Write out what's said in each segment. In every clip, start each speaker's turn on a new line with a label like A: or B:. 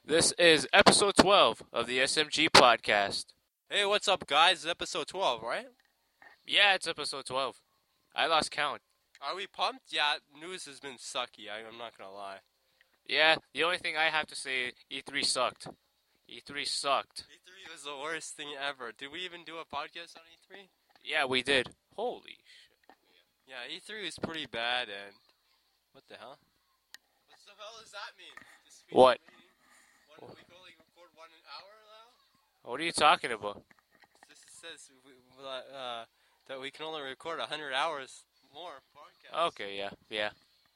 A: This is episode 12 of the SMG podcast.
B: Hey, what's up, guys? It's episode 12, right?
A: Yeah, it's episode 12. I lost count.
B: Are we pumped? Yeah, news has been sucky. I'm not gonna lie.
A: Yeah, the only thing I have to say, E3 sucked. E3 sucked.
B: E3 was the worst thing ever. Did we even do a podcast on E3?
A: Yeah, we did. Holy shit.
B: Yeah, E3 was pretty bad, and what the hell? What the hell does that mean?
A: What?
B: We can only record 1 hour now?
A: What are you talking about?
B: This says that we can only record 100 hours more podcasts.
A: Okay, yeah.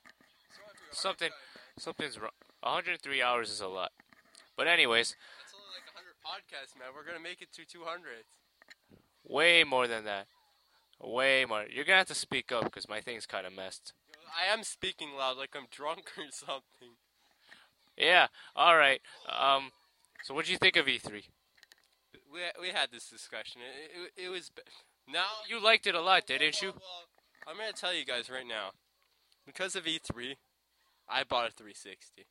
A: Something's wrong. 103 hours is a lot. But anyways,
B: That's only like 100 podcasts, man. We're gonna make it to 200.
A: way more than that. Way more. You're gonna have to speak up because my thing's kind of messed.
B: I am speaking loud, like I'm drunk or something.
A: Yeah, alright. So what do you think of E3?
B: We had this discussion. It was now.
A: You liked it a lot, didn't you?
B: Well, I'm gonna tell you guys right now. Because of E3, I bought a 360.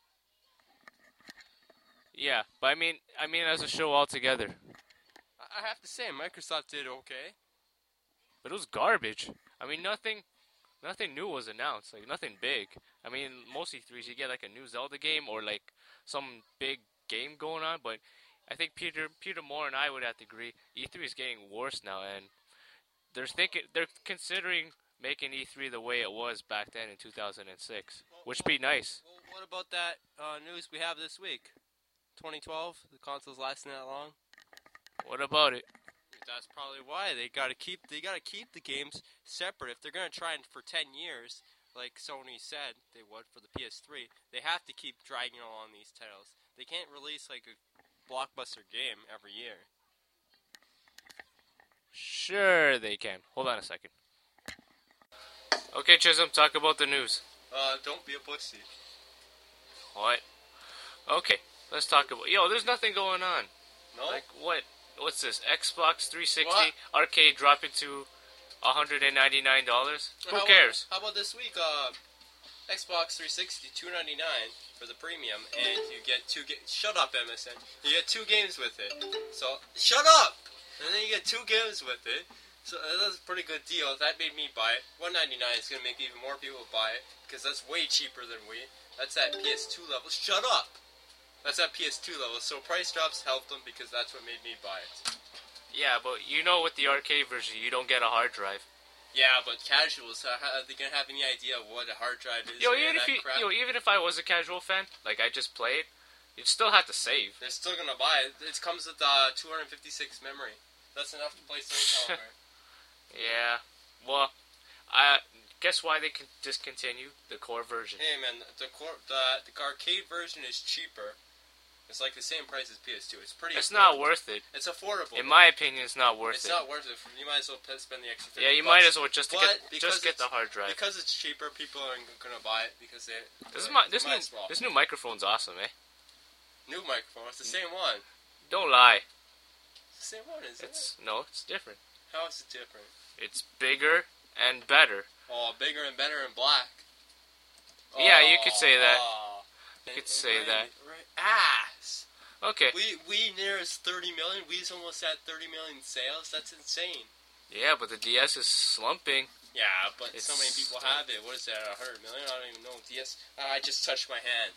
A: Yeah, but I mean as a show altogether.
B: I have to say, Microsoft did okay.
A: But it was garbage. I mean, nothing new was announced. Like, nothing big. I mean, most E3s, you get, like, a new Zelda game or, like, some big game going on. But I think Peter Moore and I would have to agree, E3 is getting worse now. And they're considering making E3 the way it was back then in 2006. Which would be nice.
B: Well, what about that news we have this week? 2012, the console's lasting that long.
A: What about it?
B: That's probably why they gotta keep the games separate. If they're gonna try it for 10 years, like Sony said they would for the PS3, they have to keep dragging along these titles. They can't release like a blockbuster game every year.
A: Sure they can. Hold on a second. Okay, Chisholm, talk about the news.
B: Don't be a pussy.
A: What? Okay, let's talk about... Yo, there's nothing going on.
B: No?
A: Like, what? What's this? Xbox 360
B: What?
A: arcade dropping to $199? Who cares?
B: How about this week? Xbox 360, $299 for the premium, and you get Shut up, MSN. You get 2 games with it. So shut up. And then you get 2 games with it. So that's a pretty good deal. That made me buy it. $199 is gonna make even more people buy it because that's way cheaper than Wii. That's at PS2 level. Shut up. That's at PS2 level, so price drops helped them because that's what made me buy it.
A: Yeah, but you know with the arcade version, you don't get a hard drive.
B: Yeah, but casuals, are they gonna have any idea of what a hard drive is?
A: Even if I was a casual fan, like I just played, you'd still have to save.
B: They're still gonna buy it. It comes with 256 memory. That's enough to play Soul Calibur.
A: Yeah, well, I guess why they can discontinue the core version.
B: Hey man, the arcade version is cheaper. It's like the same price as PS2. It's pretty.
A: It's not worth it.
B: It's affordable.
A: In my opinion, it's not worth it.
B: It's not worth it. You might as well spend the extra $50.
A: Yeah, you might as well just get the hard drive.
B: Because it's cheaper, people are gonna buy it because they.
A: This new microphone's awesome, eh?
B: New microphone. It's the same one.
A: Don't lie.
B: It's the same one, isn't it?
A: No, it's different.
B: How is it different?
A: It's bigger and better.
B: Oh, bigger and better and black.
A: Yeah, you could say that. You could
B: And
A: say that.
B: Right, ass.
A: Okay.
B: We nearest 30 million. We's almost at 30 million sales. That's insane.
A: Yeah, but the DS is slumping.
B: Yeah, but
A: It's
B: so many people have it. What is that, 100 million? I don't even know. DS. I just touched my hand.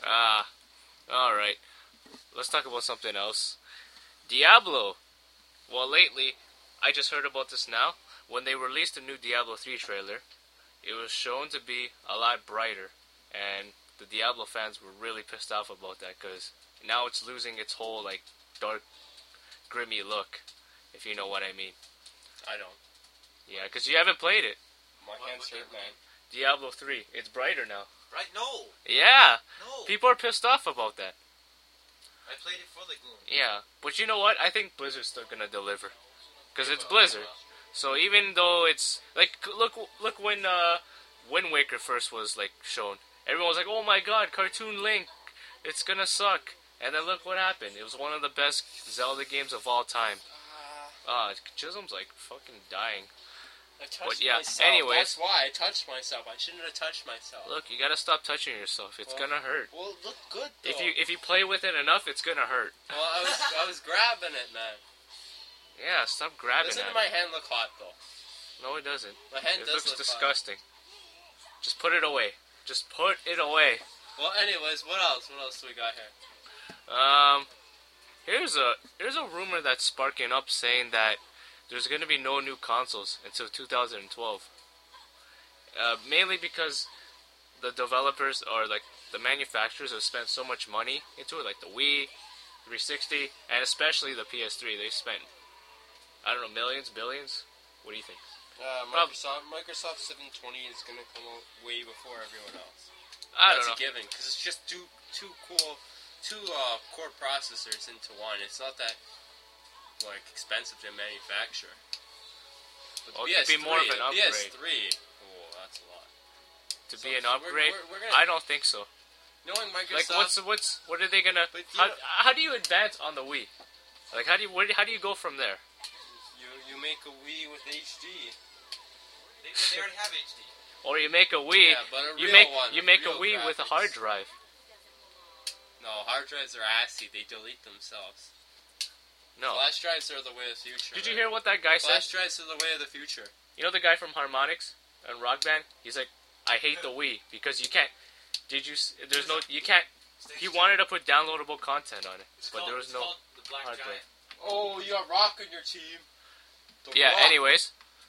A: Alright. Let's talk about something else. Diablo. Well, lately, I just heard about this now. When they released the new Diablo 3 trailer, it was shown to be a lot brighter. And the Diablo fans were really pissed off about that because now it's losing its whole, like, dark, grimy look, if you know what I mean.
B: I don't.
A: Yeah, because you haven't played it.
B: My hands hurt, man.
A: Diablo 3. It's brighter now.
B: Right? No.
A: Yeah.
B: No.
A: People are pissed off about that.
B: I played it for the gloom.
A: Yeah. But you know what? I think Blizzard's still going to deliver. Because it's Blizzard. So even though it's... Like, look when Wind Waker first was, like, shown. Everyone was like, oh my god, Cartoon Link. It's going to suck. And then look what happened. It was one of the best Zelda games of all time. Chisholm's, like, fucking dying.
B: I touched
A: yeah,
B: myself.
A: anyways.
B: That's why I touched myself. I shouldn't have touched myself.
A: Look, you gotta stop touching yourself. It's gonna hurt.
B: Well, it looked good though.
A: If you play with it enough, it's gonna hurt.
B: Well, I was grabbing it, man.
A: Yeah, stop grabbing
B: Doesn't
A: it.
B: my hand look hot though?
A: No, it doesn't.
B: My hand
A: It
B: does
A: looks
B: look
A: disgusting. Just put it away. Just put it away.
B: hot. Well, anyways, what else? What else do we got here?
A: Here's a rumor that's sparking up saying that there's gonna be no new consoles until 2012. Mainly because the developers or like the manufacturers have spent so much money into it, like the Wii, 360, and especially the PS3. They spent, I don't know, millions, billions. What do you think?
B: Microsoft 720 is gonna come out way before everyone else.
A: I don't
B: That's
A: know.
B: a given because it's just two core processors into one. It's not that like expensive to manufacture. But
A: Well, it could be more of an upgrade.
B: PS3, oh, that's a lot.
A: To be an upgrade,
B: we're gonna,
A: I don't think so.
B: knowing
A: Like,
B: Microsoft,
A: what are they gonna?
B: But
A: How do you advance on the Wii? Like, how do you go from there?
B: you make a Wii with HD.
C: They already have HD.
A: Or you make a Wii,
B: Yeah, but a
A: you
B: real
A: make
B: one,
A: you make a
B: real
A: Wii with a
B: graphics.
A: hard drive.
B: No, hard drives are assy. They delete themselves.
A: No.
B: Flash drives are the way of the future.
A: Did you
B: man.
A: hear what that guy said?
B: Flash drives are the way of the future.
A: You know the guy from Harmonix and Rock Band? He's like, I hate the Wii because you can't. There's no. You can't. He wanted to put downloadable content on it, but there was no
C: the Black
A: hard
C: Giant.
A: drive.
B: Oh, you got Rock on your team. The
A: Yeah.
B: Rock.
A: Anyways,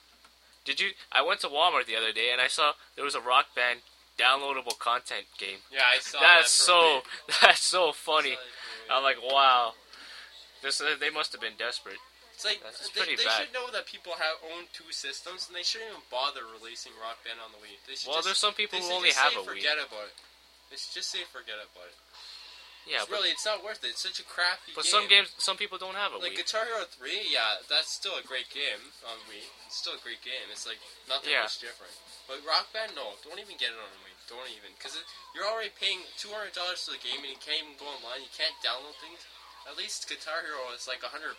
A: I went to Walmart the other day and I saw there was a Rock Band downloadable content game.
B: Yeah, I saw
A: That's
B: that.
A: so. That's so
B: I
A: funny.
B: saw that for a
A: I'm like, wow. They must have been desperate.
B: It's like
A: That's
B: they
A: pretty bad.
B: should know that people own two systems, and they shouldn't even bother releasing Rock Band on the Wii. They should
A: Well,
B: just,
A: there's some people
B: they
A: who
B: should
A: only
B: just
A: have
B: say
A: a Wii.
B: forget about it. They should just say forget about it.
A: Yeah,
B: It's not worth it. It's such a crappy
A: but
B: game.
A: some people don't have a
B: Like
A: Wii.
B: Guitar Hero 3, yeah, that's still a great game on Wii. It's still a great game. It's like nothing
A: Yeah.
B: much different. But Rock Band, no, don't even get it on Wii. Don't even, because you're already paying $200 for the game and you can't even go online. You can't download things. At least Guitar Hero is like $100.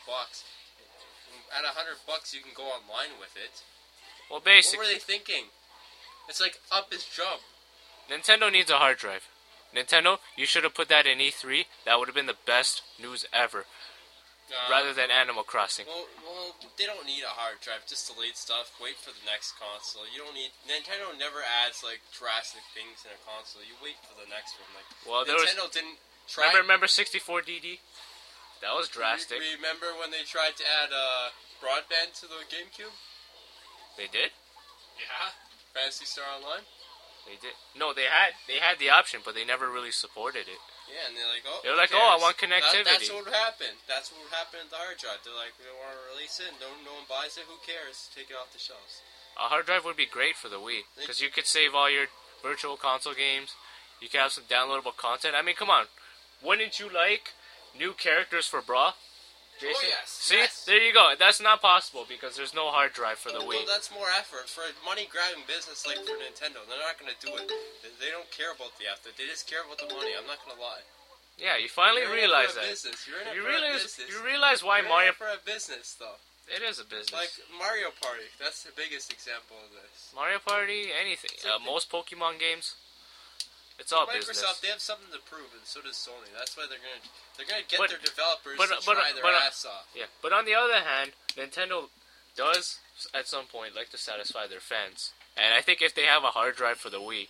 B: At $100, you can go online with it.
A: Well,
B: What
A: basically,
B: were they thinking? It's like up his jump.
A: Nintendo needs a hard drive. Nintendo, you should have put that in E3. That would have been the best news ever, rather than Animal Crossing.
B: Well, they don't need a hard drive. Just delete stuff. Wait for the next console. You don't need. Nintendo never adds like drastic things in a console. You wait for the next one. Like
A: Well, there was.
B: Nintendo didn't try.
A: Remember 64DD? That was drastic.
B: Remember when they tried to add broadband to the GameCube?
A: They did.
C: Yeah.
B: Fantasy Star Online.
A: They did. No, they had the option, but they never really supported it.
B: Yeah, and they're like, oh.
A: They're
B: who
A: like, oh, I
B: cares?
A: want connectivity.
B: That's what would happen. That's what would happen with the hard drive. They're like, we don't want to release it. No one buys it. Who cares? Take it off the shelves.
A: A hard drive would be great for the Wii because you could save all your virtual console games. You could have some downloadable content. I mean, come on, wouldn't you like new characters for Brawl? Jason?
C: Oh, yes,
A: See,
C: yes.
A: there you go. That's not possible because there's no hard drive for the
B: Well,
A: Wii.
B: that's more effort for a money-grabbing business like for Nintendo. They're not going to do it. They don't care about the effort. They just care about the money. I'm not going to lie.
A: Yeah, you finally
B: You're in it
A: realize
B: for a
A: that.
B: business. You're in it
A: You
B: for a
A: realize
B: business.
A: you realize why
B: You're
A: Mario.
B: in it for a business, though.
A: It is a business.
B: Like Mario Party. That's the biggest example of this.
A: Mario Party, anything.
B: Same thing.
A: Most Pokemon games. It's all
B: Microsoft,
A: business.
B: they have something to prove, and so does Sony. That's why they're gonna get
A: But-
B: their developers
A: but-
B: to
A: but-
B: try their
A: but-
B: ass off.
A: Yeah, but on the other hand, Nintendo does at some point like to satisfy their fans, and I think if they have a hard drive for the Wii,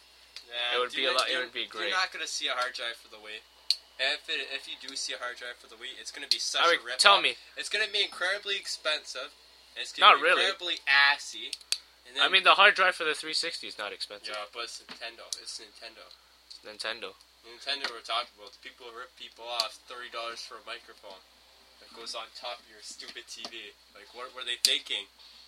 B: Yeah,
A: It would be a lot- it would be great.
B: You're not gonna see a hard drive for the Wii. And if you do see a hard drive for the Wii, it's gonna be such
A: I
B: a
A: mean,
B: rip.
A: tell me.
B: It's gonna be incredibly expensive. And it's gonna
A: Not
B: be
A: really.
B: incredibly assy. And then,
A: I mean, the hard drive for the 360 is not expensive.
B: yeah, but it's Nintendo. It's Nintendo.
A: It's Nintendo.
B: Nintendo we're talking about. The people who rip people off $30 for a microphone that goes on top of your stupid TV. Like, what were they thinking?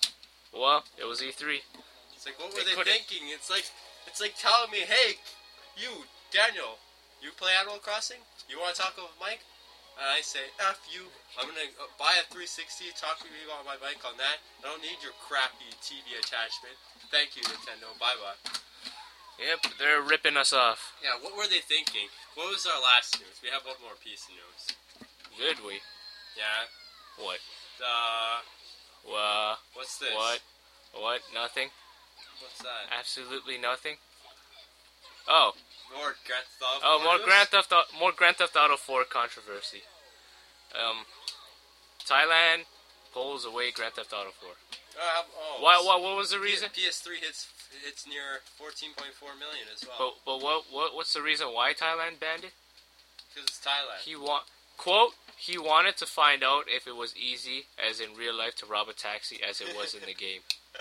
A: Well, it was E3.
B: It's like, what
A: They
B: were they
A: couldn't-
B: thinking? It's like telling me, hey, you, Daniel, you play Animal Crossing? You want to talk with Mike? And I say, F you. I'm going to buy a 360, talk to you on my mic on that. I don't need your crappy TV attachment. Thank you, Nintendo. Bye-bye.
A: Yep, they're ripping us off.
B: Yeah, what were they thinking? What was our last news? We have one more piece of news.
A: Did we?
B: Yeah?
A: What?
B: What's this?
A: What? What? Nothing?
B: What's that?
A: Absolutely nothing? Oh.
B: More Grand Theft Auto.
A: Oh,
B: news?
A: more Grand Theft Auto 4 controversy. Thailand pulls away Grand Theft Auto 4. What was the reason?
B: PS3 hits near 14.4 million as well.
A: But what's the reason why Thailand banned it?
B: Because it's Thailand.
A: He wanted to find out if it was easy, as in real life, to rob a taxi as it was in the game.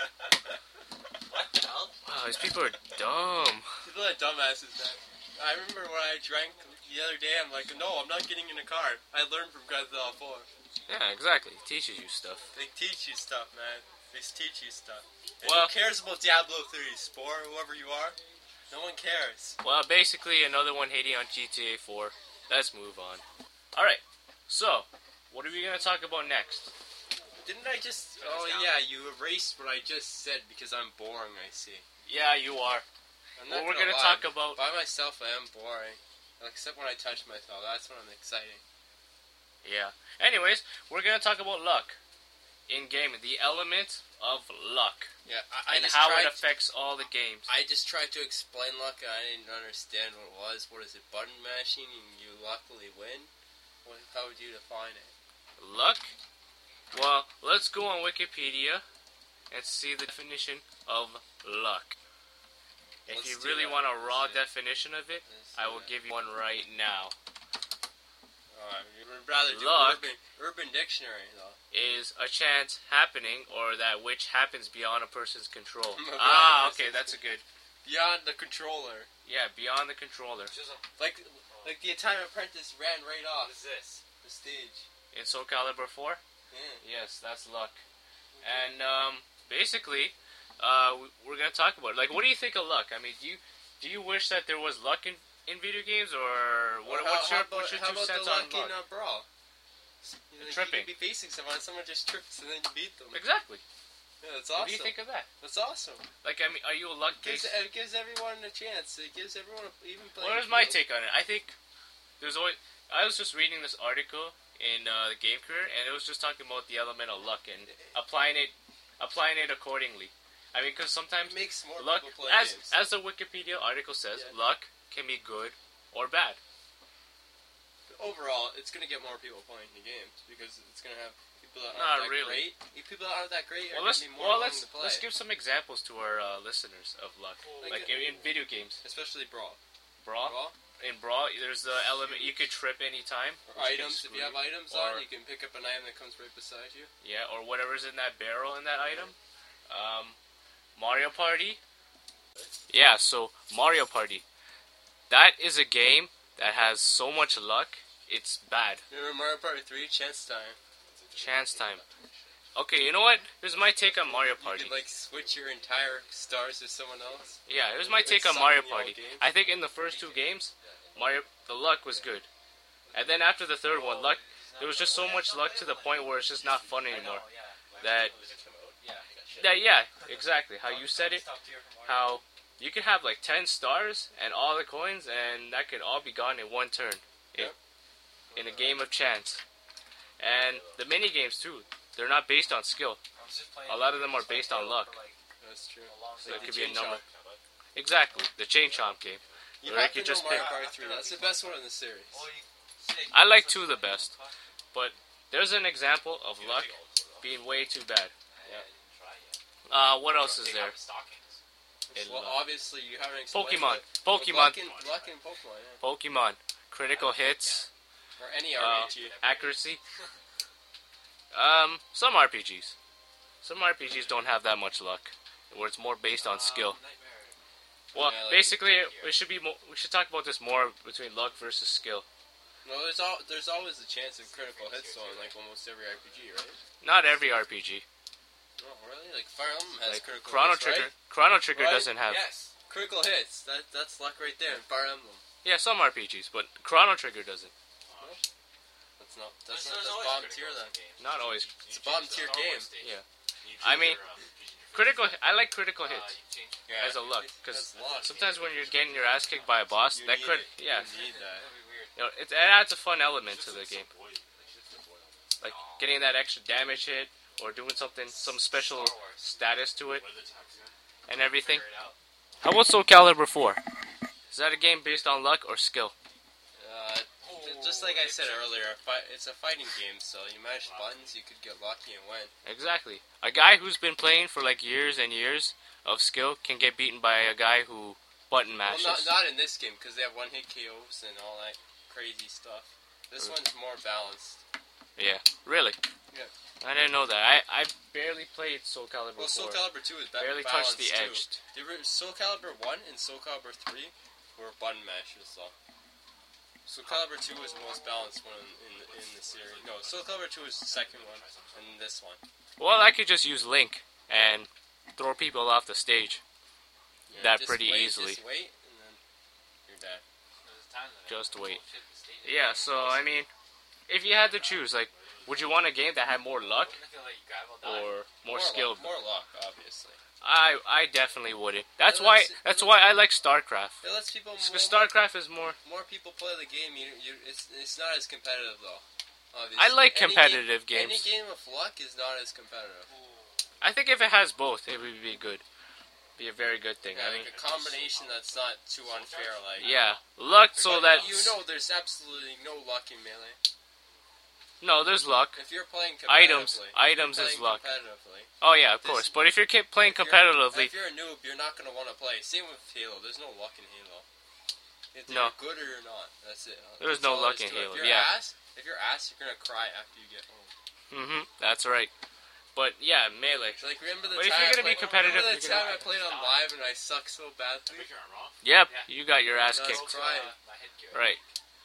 C: What the hell?
A: Wow, these people are dumb.
B: People are dumbasses, man. I remember when I drank the other day, I'm like, no, I'm not getting in a car. I learned from Grand Theft Auto 4.
A: Yeah, exactly. It teaches you stuff.
B: They teach you stuff, man. They teach you stuff. And
A: Well-
B: who cares about Diablo 3, Spore, whoever you are? No one cares.
A: Well, basically, another one hating on GTA 4. Let's move on. Alright, so, what are we going to talk about next?
B: Didn't I just... Oh, yeah, you erased what I just said because I'm boring, I see.
A: Yeah, you are.
B: I'm
A: What
B: not
A: we're
B: gonna
A: going to
B: lie.
A: talk about...
B: By myself, I am boring. Except when I touch myself. That's when I'm exciting.
A: Yeah. Anyways, we're going to talk about luck. In gaming, the element of luck.
B: Yeah, I
A: And
B: just
A: how it
B: tried...
A: affects all the games.
B: I just tried to explain luck and I didn't understand what it was. What is it, button mashing and you luckily win? How would you define it?
A: Luck? Well, let's go on Wikipedia and see the definition of luck. If
B: Let's
A: you
B: do
A: really
B: that.
A: want a raw
B: Let's do it.
A: definition of it,
B: Let's
A: I
B: do
A: will
B: that.
A: give you one right now.
B: You would rather do
A: Luck.
B: urban Dictionary, though.
A: Is a chance happening or that which happens beyond a person's control.
B: Right,
A: Okay, that's a good.
B: Beyond the controller.
A: Yeah, beyond the controller.
B: Like the Italian Apprentice ran right
C: What
B: off
C: is this?
B: the stage.
A: In Soul Calibur 4?
B: Yeah.
A: Yes, that's luck. And basically, we're gonna talk about it. Like, what do you think of luck? I mean, do you wish that there was luck in video games, or what's your
B: how
A: two
B: about
A: cents
B: the
A: on
B: luck in
A: luck?
B: Brawl?
A: Tripping.
B: You could be facing someone just trips and then you beat them.
A: Exactly.
B: Yeah, that's
A: What
B: awesome.
A: do you think of that?
B: That's awesome.
A: Like, I mean, are you a luck based?
B: It gives everyone a chance. It gives everyone even playing.
A: What is my take on it? I think there's always. I was just reading this article in the Game Career, and it was just talking about the element of luck and applying it accordingly. I mean, because sometimes
B: It makes more
A: luck,
B: people play
A: as
B: games.
A: the Wikipedia article says,
B: Yeah.
A: luck can be good or bad.
B: Overall, it's gonna get more people playing the games because it's gonna have people that
A: Not
B: aren't that
A: really.
B: great. People that aren't that great are
A: Well,
B: gonna be more willing to play.
A: let's give some examples to our listeners of luck, like in video games.
B: Especially Brawl.
A: Brawl. In Brawl, there's the element you could trip anytime.
B: Or
A: which can
B: items. If
A: screw
B: you have items
A: Or-
B: on, you can pick up an item that comes right beside you.
A: Yeah, or whatever's in that barrel in that item. Mario Party. Yeah, so Mario Party. That is a game that has so much luck, it's bad.
B: Remember Mario Party 3? Chance Time.
A: Chance time. Okay, you know what? Here's my take on Mario
B: You
A: Party.
B: could like switch your entire stars to someone else.
A: Yeah, here's my
B: Like
A: take on
B: sucking
A: Mario
B: the old
A: Party.
B: game.
A: I think in the first two games, the luck was good. And then after the third one, there was just so much luck to the point where it's just not fun anymore. That yeah, exactly. How you said it, how you could have like 10 stars and all the coins, and that could all be gone in one turn. In a game of chance. And the mini games too, they're not based on skill. A lot of them are based on luck.
B: That's true.
A: So
B: Like
A: it could
B: the
A: be a
B: Chain
A: number.
B: Chomp.
A: Exactly, the Chain Chomp game.
B: You
A: Or I
B: have
A: could
B: to
A: just
B: know Mario
A: pick-
B: Party 3. That's the best one in the series.
A: I like 2 the best, but there's an example of luck being way too bad. What else is there? In
B: Well,
A: luck?
B: obviously you haven't explained
A: Pokemon.
B: it.
A: Pokemon.
B: Luck in Pokemon, yeah.
A: Pokemon. Critical hits.
B: Or any
A: Uh,
B: RPG.
A: accuracy. Some RPGs. Some RPGs don't have that much luck, where it's more based on skill. Well,
B: Yeah, like-
A: basically, we should talk about this more between luck versus skill.
B: No, there's always a chance of critical hits though in like almost every RPG, right?
A: Not every RPG.
B: Oh, really? Like Fire Emblem has
A: Like
B: critical
A: Chrono
B: hits,
A: Trigger.
B: right?
A: Chrono Trigger
B: Right?
A: doesn't have.
B: Yes. Critical hits. That's luck right there in Fire Emblem.
A: Yeah, some RPGs, but Chrono Trigger doesn't.
B: That's bottom tier then.
A: Not always.
B: It's a bottom tier game.
A: Yeah. I mean, I like critical hits
B: Yeah.
A: as a luck, because
B: That's luck.
A: sometimes when you're getting your ass kicked by a boss,
B: You
A: that
B: need
A: could,
B: it.
A: yeah,
B: You need that.
A: it adds a fun element to the game, like getting that extra damage hit, or doing something, some special
C: Star Wars.
A: status to it
C: What are the taxes on?
A: and everything.
C: Figure it out.
A: How about Soul Calibur 4? Is that a game based on luck or skill?
B: Just like I said earlier, it's a fighting game, so you mash buttons, you could get lucky and win.
A: Exactly. A guy who's been playing for like years and years of skill can get beaten by a guy who button mashes.
B: Well, not in this game, because they have one-hit KOs and all that crazy stuff. This one's more balanced.
A: Yeah, really?
B: Yeah.
A: I didn't know that. I barely played Soul Calibur 4.
B: Well, Soul Calibur 2 is
A: barely
B: balanced
A: touched the
B: too.
A: edge.
B: Soul Calibur 1 and Soul Calibur 3 were button mashers, though. Soul Calibur 2 was the most balanced one in the series. No, Soul Calibur 2 is the second one, and this one.
A: Well, I could just use Link and throw people off the stage.
B: Yeah,
A: That
B: just
A: pretty
B: wait,
A: easily.
B: Just wait, and then you're dead.
C: There's a time limit.
A: Just wait.
C: Bullshit, the state is-
A: Yeah, so I mean, if you had to choose, like, would you want a game that had more luck
C: I'm not gonna let you grab all that.
A: or more skill?
B: More luck, obviously.
A: I definitely wouldn't. That's
B: It
A: why
B: lets-
A: that's why I like StarCraft.
B: It lets people
A: Because StarCraft is more.
B: more people play the game. It's not as competitive though. Obviously.
A: I like
B: Any
A: competitive
B: game,
A: games.
B: Any game of luck is not as competitive.
A: I think if it has both, it would be good. Be a very good thing.
B: Yeah,
A: I mean,
B: like a combination that's not too unfair. Like
A: yeah, luck so
B: But
A: that
B: you know, there's absolutely no luck in Melee.
A: no, there's luck.
B: If you're playing
A: Items
B: competitively,
A: items
B: if
A: is
B: you're
A: luck.
B: playing competitively.
A: Oh yeah, of
B: This-
A: course. But if you're playing
B: If you're-
A: competitively,
B: if you're a noob, you're not gonna want to play. Same with Halo. There's no luck in Halo. If
A: No.
B: you're good or you're not. That's it.
A: There's
B: That's
A: no
B: all
A: luck
B: there is
A: in
B: to it.
A: Halo,
B: If you're
A: yeah.
B: ass, you're gonna cry after you get home.
A: that's right. But yeah, Melee.
B: It's like remember the
A: But if
B: time
A: you're gonna
B: I
A: be
B: played,
A: competitive,
B: remember the
A: you're gonna-
B: time I played on live and I sucked so badly.
C: Break your arm off.
A: Yep,
C: Yeah.
A: you got your ass
B: No,
A: kicked.
B: it's crying.
C: My headgear.
A: Right.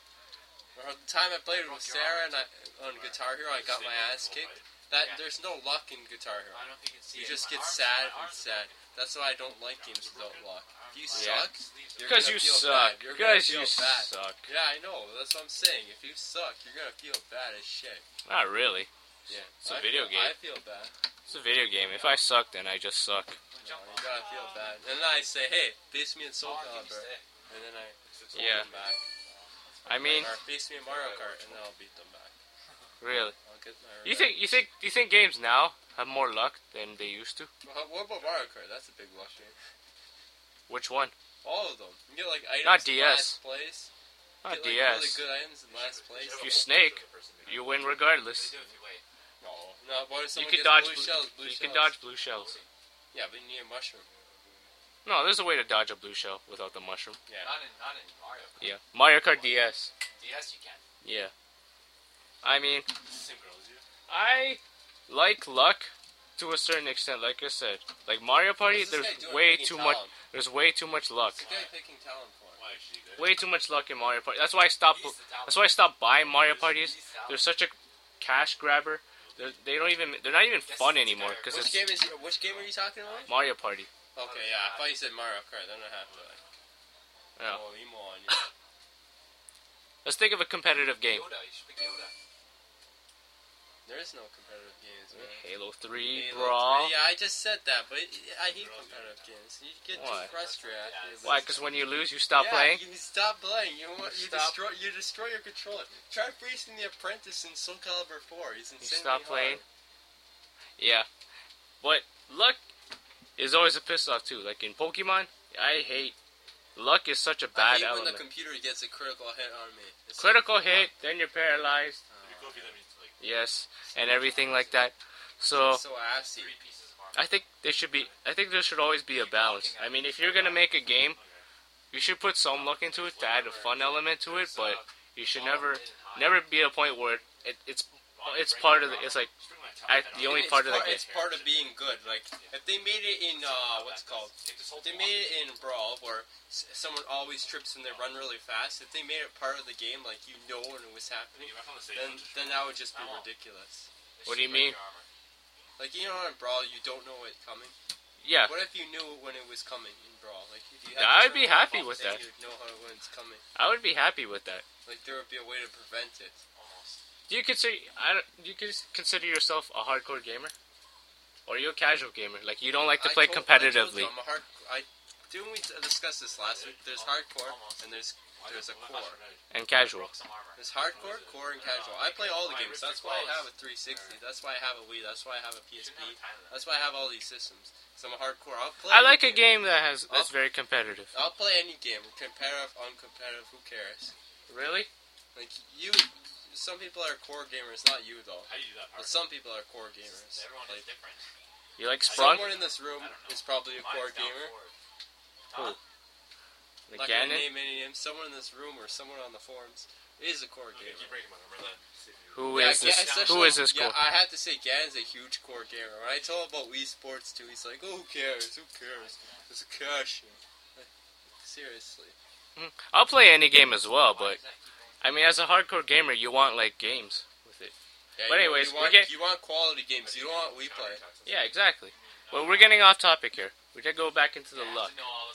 B: Or the time I played with Sarah and on Guitar Hero, I got my ass kicked. There's no luck in Guitar Hero.
C: I don't know if you can see
B: You
C: it.
B: just
C: My
B: get
C: arms-
B: sad
C: my
B: and
C: arms-
B: sad. That's why I don't like games without luck. If you
A: Yeah.
B: suck, you're
A: Because
B: gonna
A: you
B: feel
A: suck.
B: bad. You're gonna
A: Because
B: feel
A: you
B: bad.
A: suck.
B: Yeah, I know. That's what I'm saying. If you suck, you're gonna feel bad as shit.
A: Not really.
B: Yeah.
A: It's a video game.
B: I feel bad.
A: It's a video game. If I suck, then I just suck.
B: No, you gotta feel bad. And then I say, hey, face me in Soul
C: Oh, give me
B: Calibur.
C: stick.
B: And then I
A: Yeah.
B: them back.
A: I mean,
B: Or face me in Mario Kart, and then I'll beat them back.
A: really.
B: I'll get my
A: You
B: revenge.
A: think games now have more luck than they used to?
B: Well, what about Mario Kart? That's a big luck game.
A: Which one?
B: All of them. You get like items
A: Not
B: in
A: DS.
B: last place.
A: Not
B: Get, like,
A: DS.
B: really good items in last place.
A: If you snake, you win regardless.
C: They do if you wait.
B: No, what if
A: You
B: someone
A: can
B: gets
A: dodge.
B: blue shells? Blue
A: You
B: shells.
A: can dodge blue shells.
B: Yeah, but you need a mushroom.
A: No, there's a way to dodge a blue shell without the mushroom.
B: Yeah.
C: Not in Mario.
A: Yeah. Mario Kart DS.
C: DS you can.
A: Yeah. I mean,
C: Synchros you.
A: I like luck to a certain extent. Like I said, like Mario Party,
B: What's this
A: there's
B: guy doing
A: way
B: picking
A: too much.
B: talent?
A: There's way too much luck.
B: What's the guy picking talent for?
C: Why is she good?
A: Way too much luck in Mario Party. That's why I stopped.
C: He's the talent.
A: That's why I stopped buying Mario Parties.
C: He's the talent.
A: They're such a cash grabber. They don't even. They're not even
C: Guess
A: fun
C: it's
A: anymore
C: better.
A: because
B: Which
A: it's
B: game is? Which game are you talking about?
A: Mario Party.
B: Okay, yeah. I thought you said Mario Kart. Then I have to like.
A: Yeah.
B: Oh, emo on you.
A: Let's think of a competitive game.
C: Yoda. You should pick Yoda.
B: There is no competitive games, man.
A: Halo 3,
B: Halo
A: Brawl.
B: 3, yeah, I just said that, but I hate competitive games. You get
A: Why?
B: too frustrated after you
A: Why?
B: lose.
A: Because when you lose, you stop
B: Yeah,
A: playing.
B: You stop playing. You
A: Stop.
B: destroy your controller. Try facing the Apprentice in Soul Calibur 4. He's
A: You
B: insanely
A: stop playing.
B: hard.
A: Yeah, but luck is always a piss off too. Like in Pokemon, I hate luck. Is such a
B: I
A: bad
B: hate when
A: element.
B: the computer gets a critical hit on me. It's
A: Critical hit, then you're paralyzed.
C: Pretty cool if you let me like
A: Yes, and everything like that. So
B: so assy.
C: 3 pieces of armor.
A: I think they should be. I think there should always be a balance. I mean, if you're gonna make a game, you should put some luck into it to add a fun element to it. But you should never be at a point where it's part of the. It's like the only part of the game.
B: It's part of being good. Like if they made it in what's it called? If they made it in Brawl where someone always trips and they run really fast. If they made it part of the game, like you know when it was happening, then that would just be ridiculous.
A: What do you mean?
B: Like you know in Brawl, you don't know it coming.
A: Yeah,
B: What if you knew when it was coming in Brawl? Like if you
A: I'd be happy with
B: then
A: that.
B: you'd know when it's coming.
A: I would be happy with that.
B: Like there would be a way to prevent it.
C: Almost.
A: Do you consider consider yourself a hardcore gamer, or are you a casual gamer? Like you don't like to play
B: I told
A: competitively.
B: you, I'm a didn't we discuss this last week? There's hardcore and there's there's a core.
A: And casual.
C: Broke some armor.
B: There's hardcore, core, and casual. I play all the games. That's why I have a 360. That's why I have a Wii. That's why I have a PSP. That's why I have all these systems. So I'm a hardcore. I'll play.
A: I like a
B: any
A: game that's very competitive.
B: I'll play any game. Competitive, uncompetitive. Who cares?
A: Really?
B: Like you. Some people are core gamers. Not you though.
C: How do you do that
B: But
C: part?
B: some people are core gamers.
C: Everyone
B: Like,
C: is different.
A: You like Sprung?
B: someone in this room is probably a core gamer.
A: Who?
B: I'm
A: The
B: not gonna
A: Ganon?
B: name any names. Someone in this room or someone on the forums is a core
C: Okay,
B: gamer.
C: keep breaking my number then. See if you-
A: Who
B: Yeah,
A: is this?
B: especially-
A: Who is this
B: Yeah,
A: cool?
B: I have to say, Gan's a huge core gamer. When I told him about Wii Sports too, he's like, "Oh, who cares? Who cares? It's a cash." Like, seriously.
A: I'll play any game as well, but I mean, as a hardcore gamer, you want like games with it.
B: Yeah,
A: But anyways,
B: you
A: we're
B: want,
A: get-
B: you want quality games. You don't want Wii play.
A: Yeah, exactly. Well, we're getting off topic here. We gotta go back into the luck.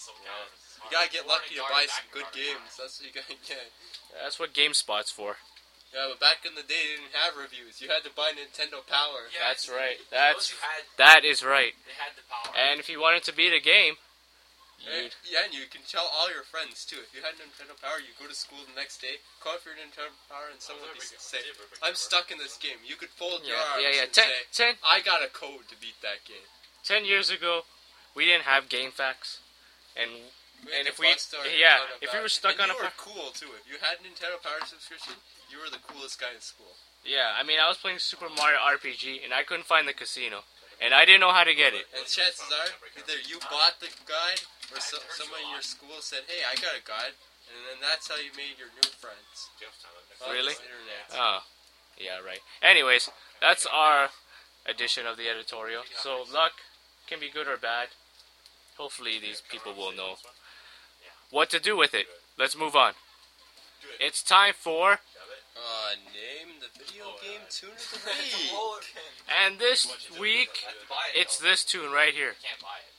B: You gotta get lucky to buy some good games. That's what you gotta get.
A: That's what GameSpot's for.
B: Yeah, but back in the day, they didn't have reviews. You had to buy Nintendo Power.
C: Yeah.
A: That's right.
C: Those who had,
A: That is right.
C: they had the power.
A: And if you wanted to beat a game,
B: And, yeah, and you can tell all your friends too. If you had Nintendo Power, you go to school the next day, call out for your Nintendo Power, and someone would say, "I'm stuck in this game." You could fold your arms
A: yeah.
B: and
A: 10,
B: say, "I got a code to beat that game."
A: 10 years ago, we didn't have GameFAQs, and
B: had
A: if
B: to
A: we-
B: bust our
A: yeah,
B: Nintendo
A: if
B: Power.
A: you were stuck
B: and
A: on
B: you
A: a
B: were
A: po-
B: cool too. If you had Nintendo Power subscription, you were the coolest guy in school.
A: yeah, I mean, I was playing Super Mario RPG, and I couldn't find the casino, and I didn't know how to get it.
B: And chances are, either you bought the guide or someone in your school said, "Hey, I got a guide," and then that's how you made your new friends. On
A: Really?
B: the internet.
A: Oh, yeah, right. Anyways, that's our edition of the editorial. So luck can be good or bad. Hopefully these people will know what to do with it. Let's move on. It's time for,
B: Name the video game tune of the week.
A: and this week, it's this tune right here.
C: Can't buy it.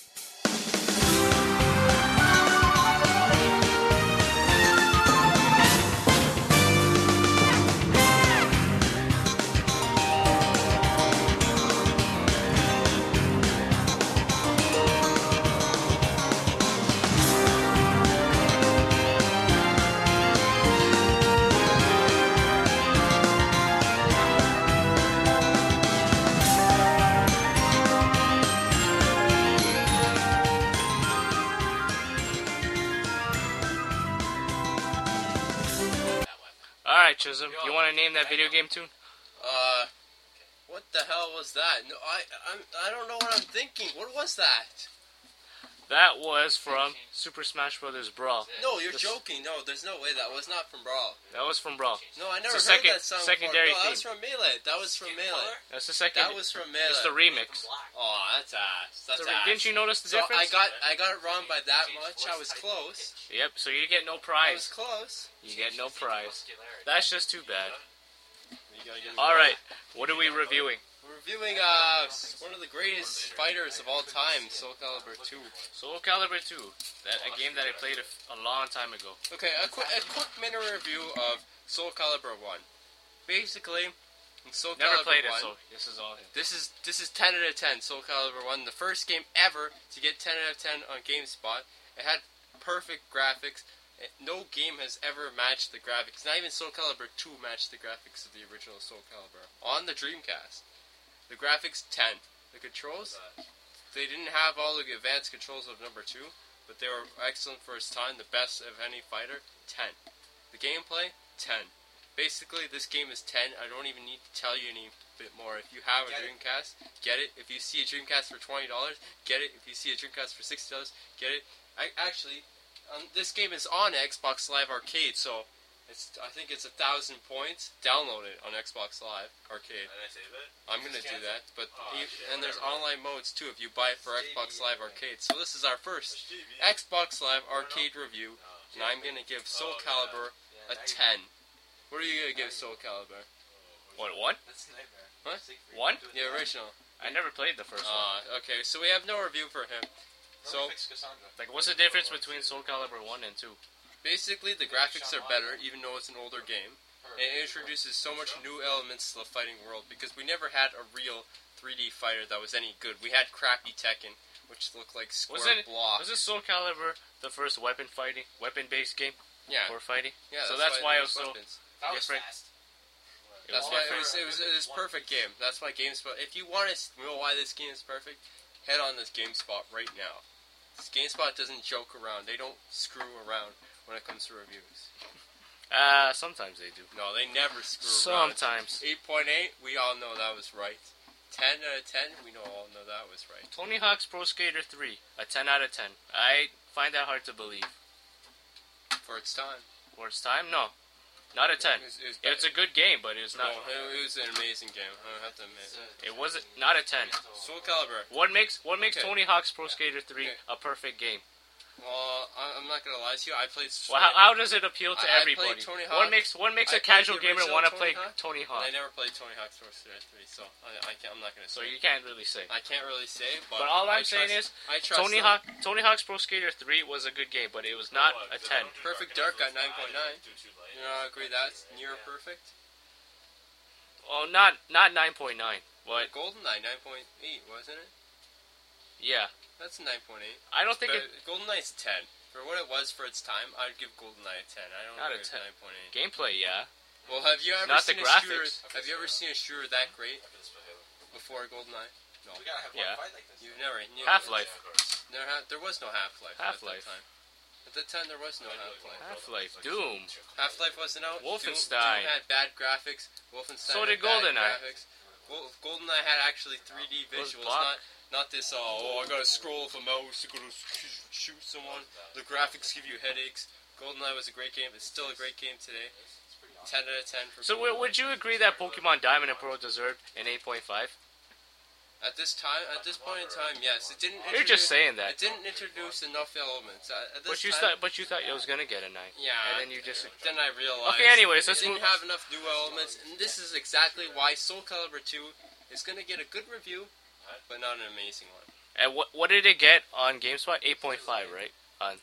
A: Alright, Chisholm, you want to name that video game tune?
B: What the hell was that? No, I don't know what I'm thinking. What was that?
A: That was from Super Smash Bros. Brawl.
B: No, you're joking. No, there's no way that was not from Brawl.
A: That was from Brawl.
B: No, I never
A: It's
B: heard
A: a
B: that song
A: secondary
B: before. No, that was
A: theme.
B: from Melee. That was from Melee.
A: That's the second.
B: That was from Melee.
A: It's the remix.
B: Oh, that's ass. That's ass.
A: Didn't you notice the
B: So
A: difference?
B: I got it wrong by that much. I was close.
A: Yep, so you get no
B: I was
A: prize.
B: close.
A: You get no prize. That's just too bad.
B: You gotta give me
A: Alright, what are we reviewing?
B: We're reviewing one of the greatest fighters of all time, Soul Calibur 2.
A: Soul Calibur 2. A game that I played a long time ago.
B: Okay, a quick minute review of Soul Calibur 1. Basically, in Soul
A: Never
B: Calibur
A: played it,
B: 1,
A: so this is all him.
B: This is 10 out of 10. Soul Calibur 1, the first game ever to get 10 out of 10 on GameSpot. It had perfect graphics. No game has ever matched the graphics. Not even Soul Calibur 2 matched the graphics of the original Soul Calibur on the Dreamcast. The graphics 10. The controls, they didn't have all the advanced controls of number 2, but they were excellent for its time. The best of any fighter, 10. The gameplay, 10. Basically, this game is 10. I don't even need to tell you any bit more. If you have a Dreamcast, get it. If you see a Dreamcast for $20, get it. If you see a Dreamcast for $60, get it. This game is on Xbox Live Arcade, so I think it's 1,000 points. Download it on Xbox Live Arcade.
C: Did I save it?
B: I'm gonna do that, but
C: shit,
B: and there's
C: whatever.
B: online modes too if you buy it for Xbox Live Arcade. So this is our first Xbox Live Arcade review, and I'm gonna give Soul Calibur a 10. What are you gonna give Soul Calibur?
A: What, 1?
C: That's a nightmare.
B: What?
A: 1?
B: The original.
A: I never played the first one.
B: Okay, so we have no review for him. So
A: Like, what's the difference between Soul Calibur 1 and 2?
B: basically, the graphics are better, even though it's an older game. And it introduces so much new elements to the fighting world because we never had a real 3D fighter that was any good. We had crappy Tekken, which looked like square blocks.
A: Was it Soul Calibur the first weapon-based game?
B: Yeah.
A: for fighting.
B: Yeah.
A: So that's why
B: they
A: it was
B: use
A: so-
B: weapons.
C: That was
A: Different.
C: fast.
A: It
B: That's
A: was
B: why
A: different.
B: it was perfect game. That's why GameSpot. If you want to know why this game is perfect, head on this GameSpot right now. This GameSpot doesn't joke around. They don't screw around when it comes to reviews.
A: Sometimes they do.
B: No, they never screw around.
A: Sometimes.
B: 8.8, we all know that was right. 10 out of 10, we all know that was right.
A: Tony Hawk's Pro Skater 3, a 10 out of 10. I find that hard to believe.
B: For its time.
A: For its time, no. Not a 10. It's a good game, but it's not.
B: No, it was an amazing game. I have to admit.
A: It wasn't not a 10.
B: Soul Calibur.
A: What makes
B: Okay.
A: Tony Hawk's Pro Skater 3
B: Okay.
A: a perfect game?
B: Well, I'm not gonna lie to you. I played.
A: Well, how does it appeal to
B: I played
A: everybody?
B: Tony
A: What
B: Hawk.
A: makes
B: I
A: a
B: played
A: casual
B: the
A: gamer
B: original
A: want to
B: Tony
A: play
B: Hawk,
A: Tony Hawk?
B: I never played Tony Hawk's Pro Skater 3, so I'm not gonna say.
A: So you can't really say.
B: I can't really say, but
A: But all I'm
B: I
A: saying
B: trust-
A: is
B: I trust
A: Tony
B: them.
A: Hawk's Pro Skater 3 was a good game, but it was not a 10.
B: Perfect Dark got 9.9. You know, I agree that's near perfect.
A: Oh, not 9.9. What?
B: GoldenEye 9.8, wasn't it?
A: Yeah.
B: That's a 9.8.
A: I don't think
B: But
A: it
B: GoldenEye's 10. For what it was for its time, I'd give GoldenEye a 10. I don't
A: Not a
B: agree with
A: 10.
B: 9.8.
A: gameplay, yeah.
B: Well, have you ever
A: Not the
B: seen a shooter?
A: graphics.
B: Have you ever seen a shooter that great before GoldenEye?
C: We gotta have
A: Yeah.
C: one fight like this.
B: You've never.
A: Half-Life.
B: There was no Half-Life.
A: Half-Life.
B: At that time. At that time, there was no Half-Life.
A: Half-Life, Doom.
B: Half-Life wasn't out.
A: Wolfenstein.
B: Doom had bad graphics. Wolfenstein
A: So
B: had
A: did
B: bad
A: GoldenEye.
B: graphics. GoldenEye had actually 3D
A: Was
B: visuals,
A: block-
B: not this. I gotta scroll with a mouse to go to shoot someone. The graphics give you headaches. GoldenEye was a great game. It's still a great game today. 10 out of 10 for.
A: So
B: GoldenEye.
A: would you agree that Pokemon Diamond and Pearl deserved an 8.5?
B: At this point in time, yes. It didn't.
A: You're just saying that.
B: It didn't introduce enough elements. At this
A: But you thought it was gonna get a 9.
B: Yeah.
A: And then you just.
B: Then I realized.
A: Okay, anyways,
B: it
A: let's
B: didn't
A: move-
B: have enough new elements, and this is exactly why Soul Calibur 2 is gonna get a good review, but not an amazing one.
A: And what did it get on GameSpot? 8.5, right?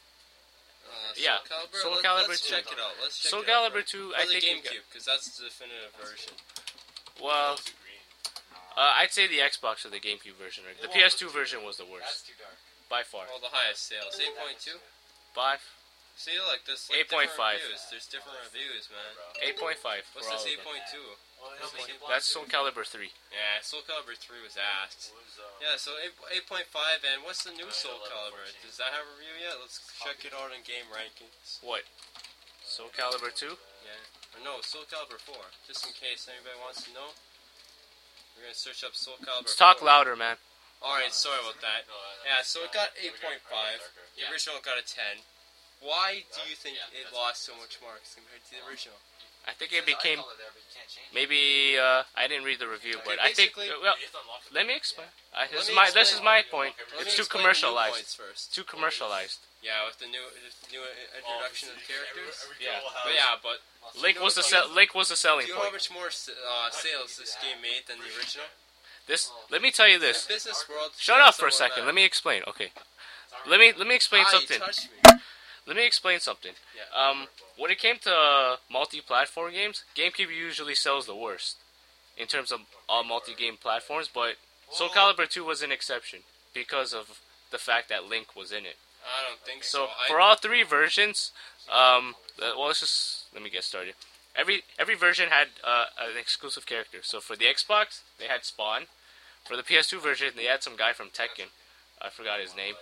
A: Yeah, Soul Calibur
B: Let's
A: 2.
B: check it out. Let's check
A: Soul
B: it out.
A: Calibur 2,
B: For
A: I
B: the
A: think.
B: GameCube, because that's the definitive version.
A: Well, I'd say the Xbox or the GameCube version. Right? The PS2 version was the
C: That's
A: worst
C: too dark.
A: by far.
B: Well, the highest sales, 8.2.
A: 5,
B: See, like this, like
A: 8.5.
B: different reviews. There's different reviews, man.
A: 8.5 for
B: What's
A: all
B: this
A: of them.
B: 8.2?
A: That's Soul Calibur 3.
B: Yeah, Soul Calibur 3 was asked. Yeah, so 8.5, and what's the new Soul Calibur? Does that have a review yet? Let's check it out in Game Rankings.
A: What? Soul Calibur 2?
B: Yeah. Or no, Soul Calibur 4. Just in case anybody wants to know. We're gonna search up Soul Calibur 4.
A: Let's talk louder, man.
B: Alright, sorry about that. Yeah, so it got 8.5. The original got a 10. Why do you think it lost so much marks compared to the original?
A: I think it became
C: There, but you can't change it.
A: maybe I didn't read the review, but I think
B: basically-
A: well, let me explain. This is my point.
B: Let me
A: It's too
B: explain the new
A: commercialized.
B: points first.
A: Too commercialized.
B: Yeah, with the new introduction of characters.
A: Yeah.
B: But yeah, but
A: Link was the selling
B: do you know how
A: point.
B: much more sales this game made than the original?
A: Let me tell you
B: The
A: this.
B: business world.
A: Shut up for a second. Let me explain. Okay. Let me explain
B: You
A: something.
B: touched me.
A: Let me explain something.
B: Yeah.
A: When it came to multi-platform games, GameCube usually sells the worst in terms of all multi-game platforms, but Soul Calibur 2 was an exception because of the fact that Link was in it.
B: I don't think
A: So
B: so.
A: for all three versions, let me get started. Every version had an exclusive character. So for the Xbox, they had Spawn. For the PS2 version, they had some guy from Tekken. I forgot his name.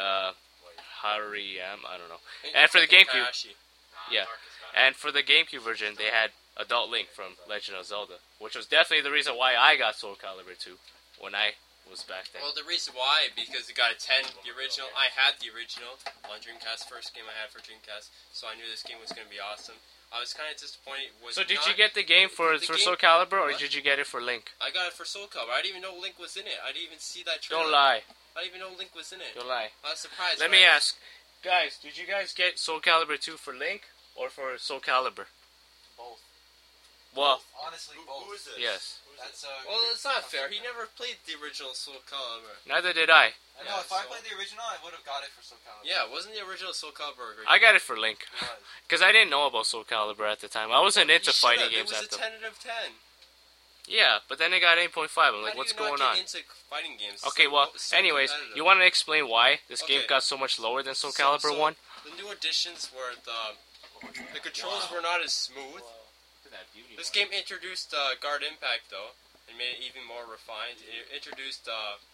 A: Hariyam, I don't know. And for the GameCube, yeah. And for the GameCube version, they had Adult Link from Legend of Zelda, which was definitely the reason why I got Soul Calibur 2 when I was back then.
B: Well, the reason why, because it got a 10, the original. I had the original on Dreamcast, first game I had for Dreamcast, so I knew this game was going to be awesome. I was kind of disappointed.
A: So did you get the game for Soul Calibur, or did you get it for Link?
B: I got it for Soul Calibur. I didn't even know Link was in it. I didn't even see that trailer.
A: Don't lie.
B: I didn't even know Link was in it.
A: Don't lie.
B: I was surprised.
A: Let me ask, guys, did you guys get Soul Calibur 2 for Link or for Soul Calibur?
C: Both.
A: Well,
C: Honestly, both.
D: Who is this?
A: yes.
C: That's
B: Well, it's not fair. He never played the original Soul Calibur.
A: Neither did I.
C: I know, if I
B: so-
C: played the original, I would have got it for Soul Calibur.
B: Yeah, wasn't the original Soul Calibur a great
A: I got it for Link.
C: It was.
A: Because I didn't know about Soul Calibur at the time. I wasn't into
B: You
A: fighting
B: should've.
A: games
B: It
A: at
B: was
A: the
B: a 10 out of 10.
A: Yeah, but then it got 8.5. I'm like,
B: How do
A: what's
B: you not
A: going
B: get
A: on?
B: into fighting games?
A: Okay,
B: It's
A: well,
B: so
A: anyways,
B: competitive.
A: you want to explain why this game
B: Okay.
A: got so much lower than Soul
B: So-
A: Calibur
B: so
A: 1?
B: The new additions were the The controls were not as smooth. This game introduced guard impact though, and made it even more refined. It introduced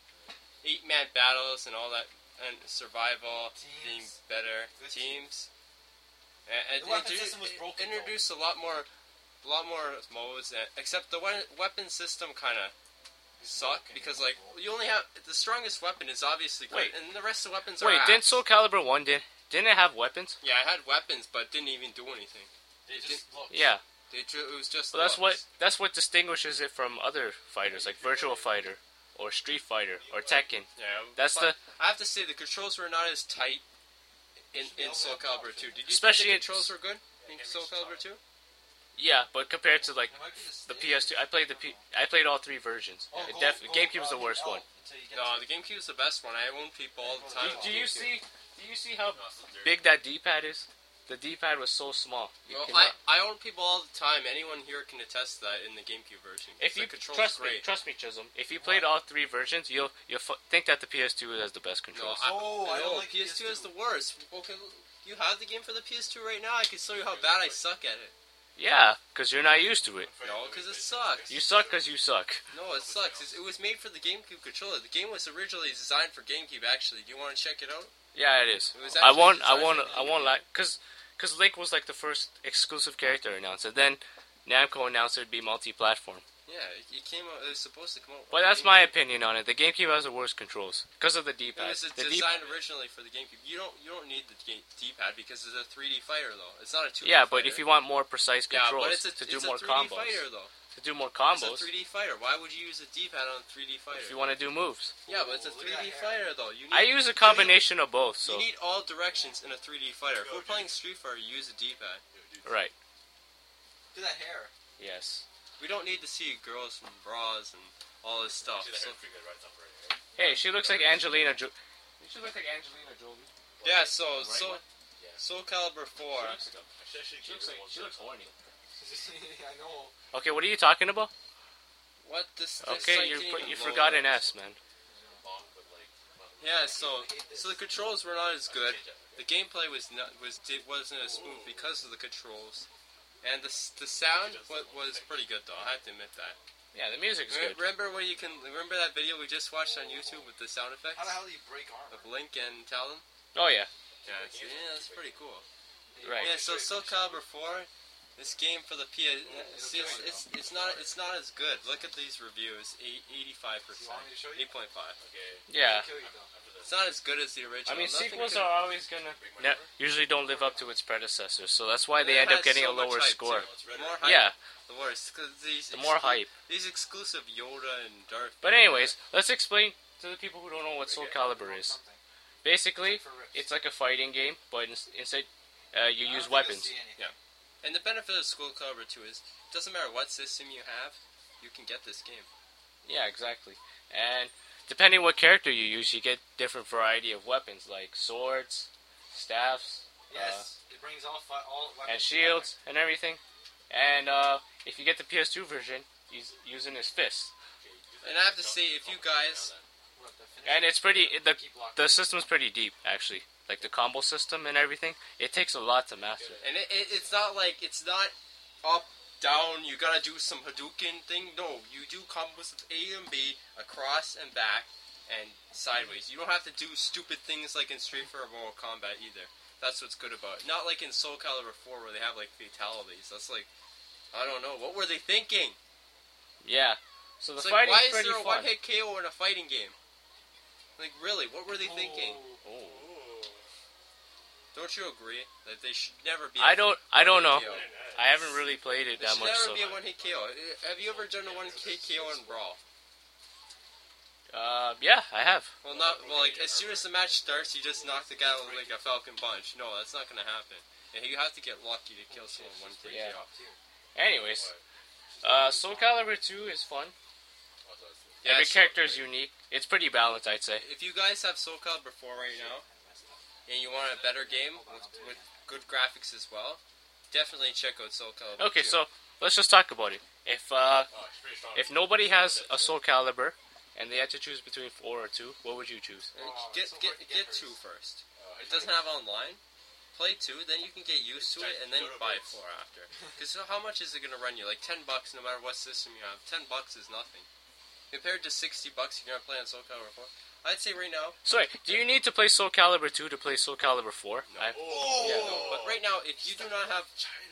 B: 8-man battles and all that, and survival being better, teams. And
C: The weapon system was broken,
B: introduced a lot more modes. Except the weapon system kind of sucked because like you only have the strongest weapon is obviously good, and the rest of the weapons are.
A: Wait, didn't Soul Calibur 1 didn't it have weapons?
B: Yeah, it had weapons, but didn't even do anything.
C: It just looked.
A: Yeah.
B: It was just.
A: Well, that's what distinguishes it from other fighters like Virtua Fighter or Street Fighter or Tekken.
B: Yeah, I have to say the controls were not as tight in Soul Calibur 2. Did you
A: Especially
B: think the controls were good in Soul Calibur 2?
A: Yeah, but compared to like the PS2, I played all 3 versions. GameCube was the worst one.
B: No, the GameCube is the best one. I own people all the time.
A: Do you see how big that D-pad is? The D-pad was so small.
B: Well, I own people all the time. Anyone here can attest to that in the GameCube version.
A: If you
B: the
A: trust me, Chisholm. If you played all 3 versions, you'll think that the PS2 has the best controls.
C: I don't like
B: PS2 is the worst. Okay, you have the game for the PS2 right now. I can show you how bad I suck at it.
A: Yeah, because you're not used to it.
B: No, because it sucks.
A: You suck because you suck.
B: No, it sucks. It was made for the GameCube controller. The game was originally designed for GameCube. Actually, do you want to check it out?
A: Yeah, it is.
B: It was
A: I won't
B: actually
A: lie, because Link was like the first exclusive character announced, and then Namco announced it'd be multi-platform.
B: Yeah, it came out. It was supposed to come out.
A: But that's my opinion on it. The GameCube has the worst controls because of the
B: It
A: D-pad.
B: was designed originally for the GameCube. You don't need the D-pad because it's a 3D fighter though. It's not a 2D
A: Yeah,
B: fighter.
A: but if you want more precise
B: yeah,
A: controls
B: but it's
A: to do
B: a
A: more
B: 3D
A: combos,
B: fighter though.
A: to do more
B: It's
A: combos,
B: a 3D fighter. Why would you use a D-pad on a 3D fighter?
A: if you want to do moves.
B: Yeah, but it's a 3D fighter though.
A: I use a combination of both, so
B: You need all directions in a 3D fighter. If we're playing Street Fighter, you use a D-pad.
A: right.
C: Do that hair.
A: Yes.
B: We don't need to see girls in bras and all this stuff. So,
A: Hey, she looks like Angelina Jolie. She looks like Angelina Jolie.
B: yeah, so Soul Calibur 4.
A: She looks horny.
C: I know.
A: Okay, what are you talking about?
B: What this?
A: Okay,
B: site
A: you
B: can't even
A: you
B: load
A: forgot
B: up.
A: an S, man.
B: Yeah, so the controls were not as good. The gameplay wasn't as smooth because of the controls, and the sound was pretty good though. I have to admit that.
A: Yeah, the music's good.
B: Remember that video we just watched on YouTube with the sound effects
C: How the hell do you break armor?
B: of Link and Talon?
A: Oh yeah,
B: Yeah, that's pretty cool.
A: right.
B: Yeah, so Soul Calibur 4, this game for the PS, it's not as good. Look at these reviews, 85%, 8.5.
A: Yeah.
B: It's not as good as the original.
A: I mean,
B: Nothing
A: sequels
B: could-
A: are always gonna usually don't live up to its predecessors, so that's why they
B: It
A: end up
B: has
A: getting
B: so
A: a lower
B: much hype,
A: score.
B: too. The more hype,
A: Yeah,
B: the worse. Cause
A: the more hype.
B: These exclusive Yoda and Darth.
A: But anyways, let's explain to the people who don't know what Soul Calibur is. Basically, it's like a fighting game, but instead you use weapons.
B: And the benefit of Soul Calibur 2 is, it doesn't matter what system you have, you can get this game.
A: Yeah, exactly. And depending what character you use, you get different variety of weapons like swords, staffs,
C: Yes, it brings all weapons
A: and shields and everything. And if you get the PS2 version, he's using his fists.
B: And I have to say, if you guys,
A: And it's pretty. The system's pretty deep, actually. Like the combo system and everything, it takes a lot to master.
B: and it's not like it's not up, down. You gotta do some Hadouken thing. No, you do combos with A and B, across and back, and sideways. You don't have to do stupid things like in Street Fighter or Mortal Kombat either. That's what's good about it. Not like in Soul Calibur 4 where they have like fatalities. That's like, I don't know. What were they thinking?
A: Yeah. So the
B: It's like,
A: fighting's
B: why is
A: pretty
B: there a
A: fun.
B: one-hit KO in a fighting game? Like, really, what were they thinking?
A: Oh.
B: Don't you agree that they should never be?
A: I don't know.
B: KO?
A: I haven't really played it
B: They
A: that
B: should
A: much,
B: never
A: so.
B: be a one-hit KO. Have you ever done a one-hit KO in Brawl?
A: Yeah, I have.
B: Well, like as soon as the match starts, you just knock the guy with like a Falcon Punch. No, that's not gonna happen. And you have to get lucky to kill someone one hit
A: Yeah.
B: KO.
A: Anyways, Soul Calibur 2 is fun.
B: Yeah,
A: Every
B: so
A: character is unique. It's pretty balanced, I'd say.
B: if you guys have Soul Calibur 4 right now, and you want a better game with good graphics as well, definitely check out Soul Calibur.
A: Okay,
B: 2.
A: so let's just talk about it. If nobody has a Soul Calibur and they had to choose between 4 or 2, what would you choose?
B: Get 2 first. It doesn't have online. play 2, then you can get used to it, and then buy 4 after. Because how much is it going to run you? Like $10 no matter what system you have. $10 is nothing. Compared to $60 you're going to play on Soul Calibur 4. I'd say right now...
A: Sorry, do you need to play Soul Calibur 2 to play Soul Calibur 4?
B: No. Yeah, no. But right now, if you do not have...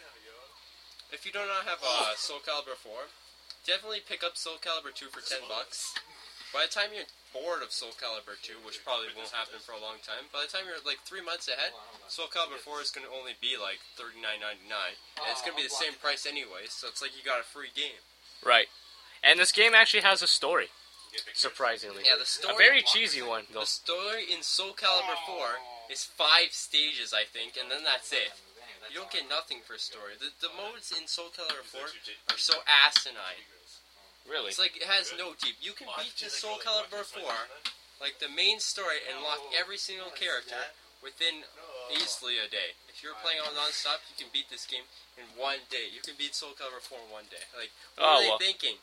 B: If you do not have Soul Calibur 4, definitely pick up Soul Calibur 2 for $10. By the time you're bored of Soul Calibur 2, which probably won't happen for a long time, by the time you're like 3 months ahead, Soul Calibur 4 is going to only be like $39.99. And it's going to be the same price anyway, so it's like you got a free game.
A: Right. And this game actually has a story, surprisingly.
B: Yeah, the story...
A: A very cheesy one, though.
B: The story in Soul Calibur 4 is 5 stages, I think, and then that's it. You don't get nothing for story. The modes in Soul Calibur 4 are so asinine.
A: Really?
B: It's like it has no deep. You can beat the Soul Calibur 4, like the main story, and lock every single character within easily a day. If you're playing on non-stop, you can beat this game in 1 day. You can beat Soul Calibur 4 in 1 day. Like, what are they thinking?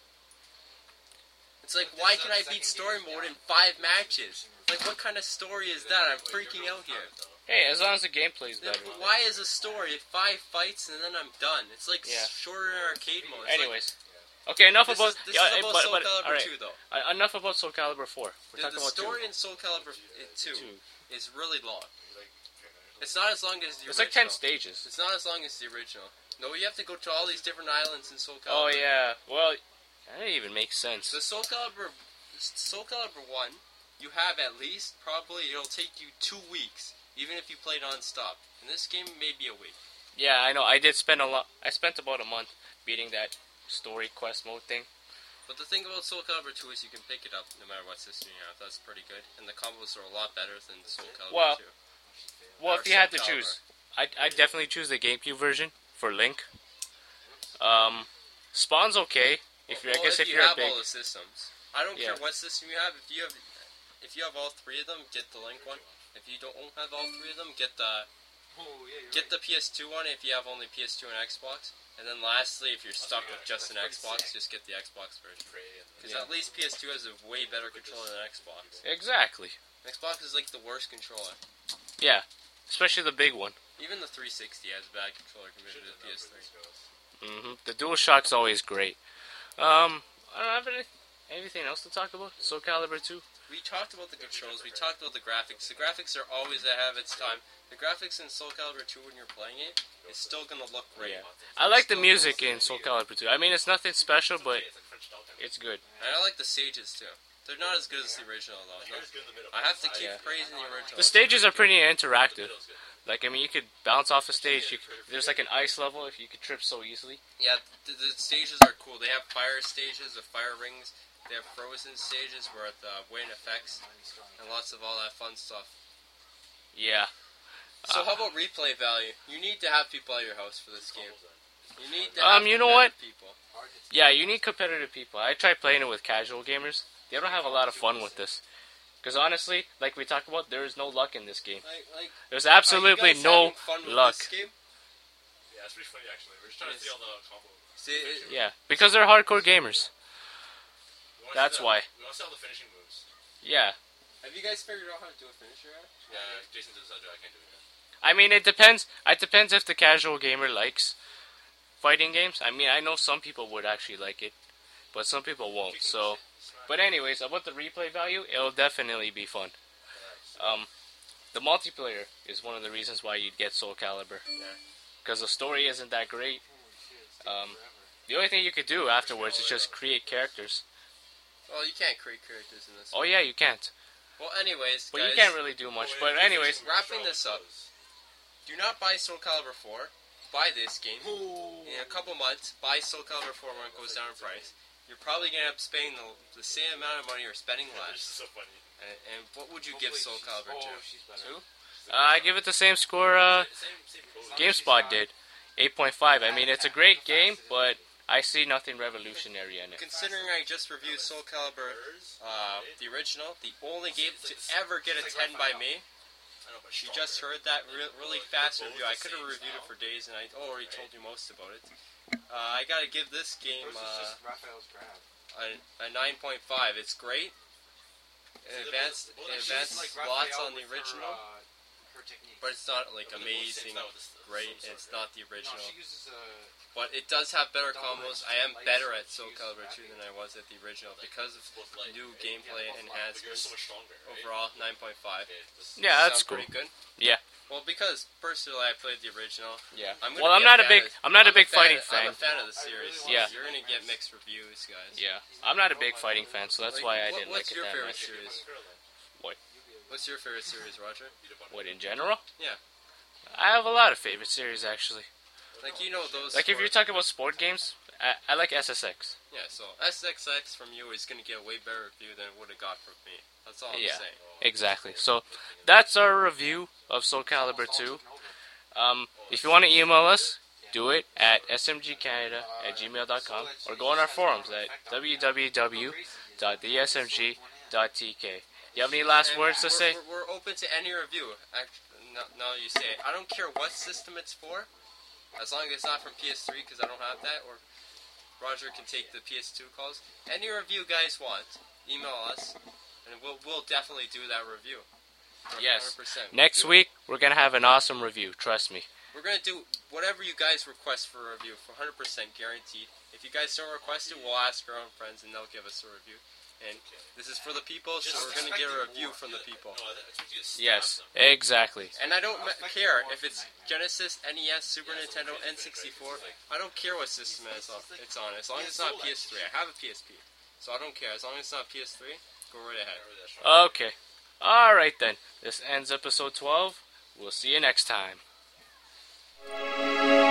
B: It's like, why can I beat story mode in 5 matches? Like, what kind of story is that? I'm freaking out here.
A: Hey, as long as the gameplay is better.
B: Why is a story 5 fights and then I'm done? It's like shorter arcade mode. It's
A: anyways. Okay, enough about...
B: This is about Soul Calibur 2, though.
A: Enough about Soul Calibur 4.
B: The story in Soul Calibur 2 is really long. It's not as long as the original.
A: It's like 10 stages.
B: It's not as long as the original. No, you have to go to all these different islands in Soul
A: Oh,
B: Calibur.
A: yeah. Well, that didn't even make sense.
B: The Soul Calibur 1, you have at least, probably, it'll take you 2 weeks, even if you play non-stop. In this game, maybe a week.
A: Yeah, I know. I did spend a lot. I spent about a month beating that story quest mode thing.
B: But the thing about Soul Calibur 2 is you can pick it up no matter what system you have. That's pretty good. And the combos are a lot better than Soul Calibur 2.
A: Well, if you had to choose, I'd definitely choose the GameCube version for Link. Spawn's okay. If you're, I guess if
B: you
A: you're
B: have
A: a big...
B: all the systems. I don't care what system you have. If you have all 3 of them, get the Link one. If you don't have all 3 of them, get the PS2 one. If you have only PS2 and Xbox. And then lastly, if you're stuck with just an Xbox, just get the Xbox version. Because at least PS2 has a way better controller than Xbox.
A: Exactly.
B: Xbox is like the worst controller.
A: Yeah, especially the big one.
B: Even the 360 has a bad controller compared to the PS3.
A: The DualShock's always great. I don't have anything else to talk about. Soul Calibur 2.
B: We talked about the controls. We talked about the graphics. The graphics are always ahead of its time. The graphics in Soul Calibur 2 when you're playing it is still gonna look great.
A: Yeah. I like the music in Soul Calibur 2. I mean, it's nothing special, but it's good.
B: And I like the stages too. They're not as good as the original though. No, I have to keep praising the original.
A: The stages are pretty interactive. Like, I mean, you could bounce off a stage. There's like an ice level if you could trip so easily.
B: Yeah, the stages are cool. They have fire stages with fire rings. They have frozen stages where the wind effects and lots of all that fun stuff.
A: Yeah.
B: So how about replay value? You need to have people at your house for this game. You need to have
A: you know what?
B: people.
A: Yeah, you need competitive people. I tried playing it with casual gamers. They don't have a lot of fun with this. Because honestly, like we talked about, there is no luck in this game. There's absolutely no luck.
D: Yeah, it's pretty funny actually. We're just trying to see all the combo.
A: Yeah, because they're hardcore gamers. That's why.
D: We want to see all the finishing moves.
A: Yeah.
B: Have you guys figured out how to do a finisher yet?
D: Yeah, Jason does that. I can't do it yet.
A: I mean, it depends. It depends if the casual gamer likes fighting games. I mean, I know some people would actually like it, but some people won't. So, but anyways, about the replay value, it'll definitely be fun. The multiplayer is one of the reasons why you'd get Soul Calibur. Because the story isn't that great. The only thing you could do afterwards is just create characters.
B: Well, you can't create characters in this.
A: Oh yeah, you can't.
B: Well, anyways,
A: but
B: guys,
A: you can't really do much. But anyways,
B: wrapping this up. Do not buy Soul Calibur 4. Buy this game. In a couple months, buy Soul Calibur 4 when it goes down in price. You're probably going to end up spending the same amount of money or spending less.
D: This is so funny.
B: And what would you give Soul Calibur 2?
A: 2? I give it the same score GameSpot did. 8.5. I mean, it's a great game, but I see nothing revolutionary in it.
B: Considering I just reviewed Soul Calibur, the original, the only game to ever get a 10 by me. You just heard that really fast review. I could have reviewed it for days, and I already told you most about it. I gotta give this game a 9.5. It's great. It advanced lots on the original.
C: her technique.
B: but it's not like
D: But the most
B: amazing,
D: saves that with the
B: great.
D: sword,
B: It's
D: right?
B: not the
C: No,
B: original.
C: she uses
B: But it does have better combos. I am
C: lights,
B: better at
C: she
B: Soul
C: uses
B: Calibur
C: rapid.
B: 2 than I was at the original because of
D: It's both light,
B: new
D: right?
B: gameplay
C: Yeah, both light.
D: But you're
B: enhancements.
D: so much stronger, right?
B: Overall, 9.5.
D: Okay, this-
A: Yeah, that's
B: Sound
A: cool.
B: pretty good.
A: Yeah.
B: Well, because personally I played the original.
A: Yeah.
B: I'm
A: Well, I'm not a big fighting
B: I'm a
A: fan.
B: fan of the series.
C: really
B: So
A: Yeah.
B: You're gonna get mixed reviews, guys.
A: Yeah. I'm not a big fighting fan, so that's
B: Like,
A: why I
B: what-
A: didn't
B: what's
A: like it
B: your
A: that
B: favorite
A: much.
B: series?
A: What?
B: What's your favorite series, Roger?
A: What, in general?
B: Yeah.
A: I have a lot of favorite series, actually.
B: Like, you know those.
A: Like, if you're
B: sport-
A: talking about sport games, I like SSX.
B: Yeah, so SXX from you is gonna get a way better review than it would have got from me. That's all I'm
A: Yeah.
B: saying.
A: Exactly. So, that's our review of Soul Calibur 2. If you want to email us, do it at smgcanada@gmail.com or go on our forums at www.thesmg.tk. You have any last
B: And
A: words to say?
B: We're open to any review. Now you say it. I don't care what system it's for, as long as it's not from PS3 because I don't have that, or Roger can take the PS2 calls. Any review you guys want, email us, and we'll definitely do that review.
A: Yes.
B: 100%.
A: Next
B: Do it.
A: week, we're going to have an awesome review. Trust me.
B: We're gonna do whatever you guys request for a review, for 100% guaranteed. If you guys don't request it, we'll ask our own friends and they'll give us a review. And this is for the people, so we're gonna get a review from the people.
D: No, I expect you to stab
A: Yes,
D: them.
A: exactly.
B: And I don't care if it's Genesis, NES, Super Nintendo, N64. I don't care what system it's on. As long as it's not PS3. I have a PSP, so I don't care. As long as it's not PS3, go right ahead.
A: Okay. Alright then. This ends episode 12. We'll see you next time.